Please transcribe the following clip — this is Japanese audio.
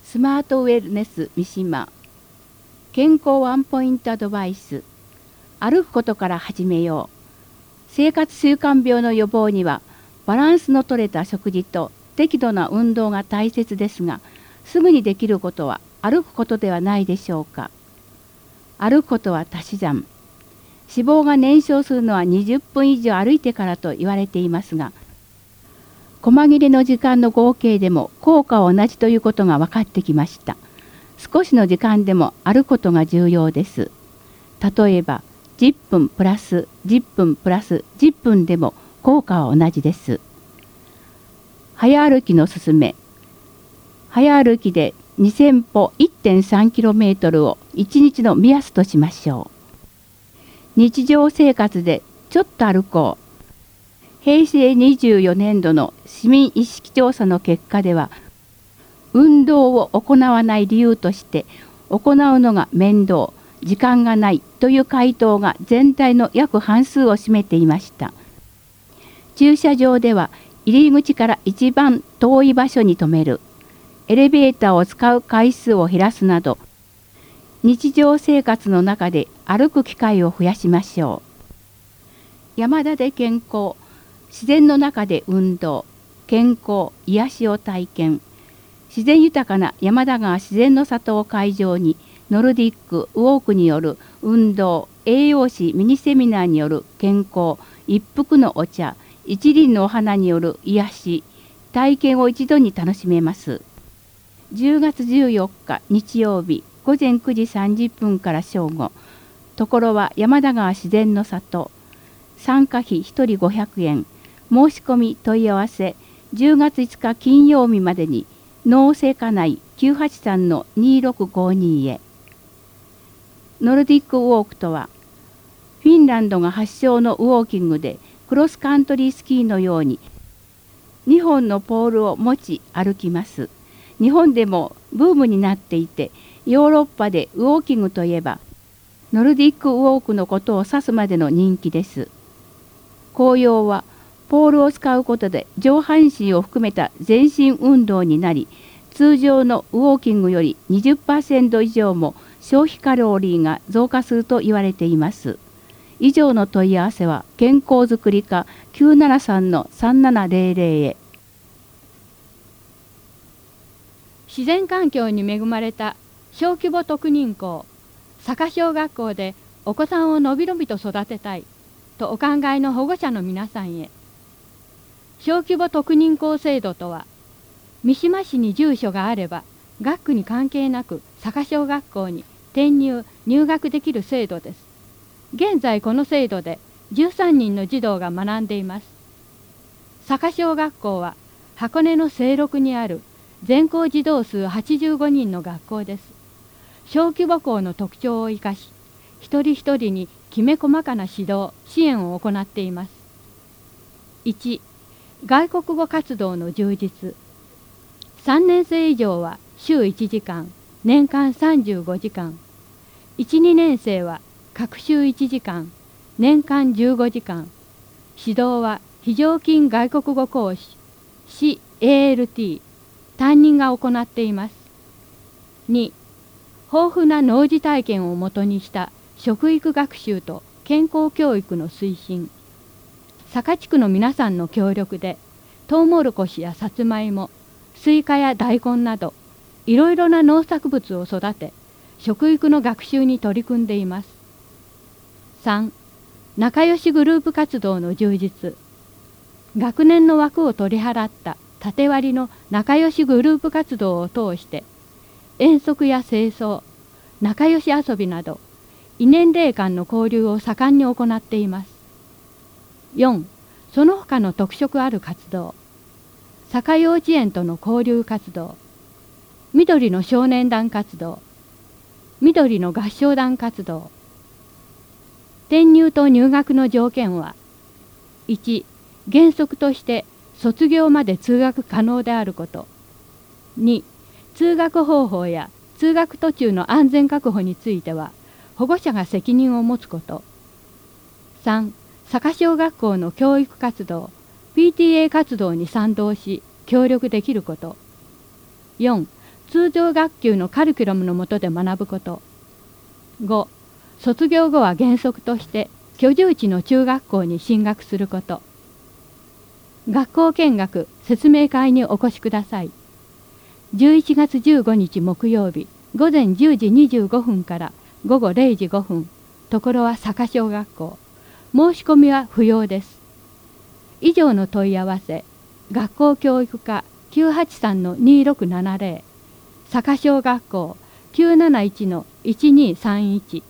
スマートウェルネス三島健康ワンポイントアドバイス。歩くことから始めよう。生活習慣病の予防にはバランスのとれた食事と適度な運動が大切ですが、すぐにできることは歩くことではないでしょうか。歩くことは足し算。脂肪が燃焼するのは20分以上歩いてからと言われていますが、細切れの時間の合計でも効果は同じということが分かってきました。少しの時間でも歩くことが重要です。例えば10分プラス10分プラス10分でも効果は同じです。早歩きのすすめ。早歩きで2000歩 1.3km を1日の目安としましょう。日常生活でちょっと歩こう。平成24年度の市民意識調査の結果では、運動を行わない理由として、行うのが面倒、時間がないという回答が全体の約半数を占めていました。駐車場では入り口から一番遠い場所に止める、エレベーターを使う回数を減らすなど、日常生活の中で歩く機会を増やしましょう。山田で健康、自然の中で運動、健康、癒しを体験。自然豊かな山田川自然の里を会場に、ノルディック・ウォークによる運動、栄養士ミニセミナーによる健康、一服のお茶、一輪のお花による癒し、体験を一度に楽しめます。10月14日日曜日午前9時30分から正午。ところは山田川自然の里。参加費1人500円。申し込み問い合わせ10月5日金曜日までに農政課内 983-2652 へ。ノルディックウォークとは、フィンランドが発祥のウォーキングで、クロスカントリースキーのように2本のポールを持ち歩きます。日本でもブームになっていて、ヨーロッパでウォーキングといえばノルディックウォークのことを指すまでの人気です。効用はポールを使うことで上半身を含めた全身運動になり、通常のウォーキングより 20% 以上も消費カロリーが増加すると言われています。以上の問い合わせは健康づくり課 973-3700 へ。 自然環境に恵まれた小規模特認校坂小学校でお子さんをのびのびと育てたいとお考えの保護者の皆さんへ。小規模特認校制度とは、三島市に住所があれば学区に関係なく坂小学校に転入・入学できる制度です。現在この制度で13人の児童が学んでいます。坂小学校は箱根の西麓にある全校児童数85人の学校です。小規模校の特徴を生かし、一人一人にきめ細かな指導・支援を行っています。1、外国語活動の充実。3年生以上は週1時間、年間35時間。1、2年生は各週1時間、年間15時間。指導は非常勤外国語講師、CALT、担任が行っています。2、豊富な農事体験をもとにした食育学習と健康教育の推進。坂地区の皆さんの協力で、トウモロコシやさつまいも、スイカや大根など、いろいろな農作物を育て、食育の学習に取り組んでいます。3、仲良しグループ活動の充実。学年の枠を取り払った縦割りの仲良しグループ活動を通して、遠足や清掃、仲良し遊びなど、異年齢間の交流を盛んに行っています。4、その他の特色ある活動。坂幼稚園との交流活動。緑の少年団活動。緑の合唱団活動。転入と入学の条件は、1、原則として卒業まで通学可能であること。2、通学方法や通学途中の安全確保については保護者が責任を持つこと。3、坂小学校の教育活動、PTA 活動に賛同し協力できること。4、 通常学級のカリキュラムの下で学ぶこと。5、卒業後は原則として居住地の中学校に進学すること。学校見学説明会にお越しください。11月15日木曜日午前10時25分から午後0時5分、ところは坂小学校。申し込みは不要です。以上の問い合わせ、学校教育課 983-2670、坂小学校 971-1231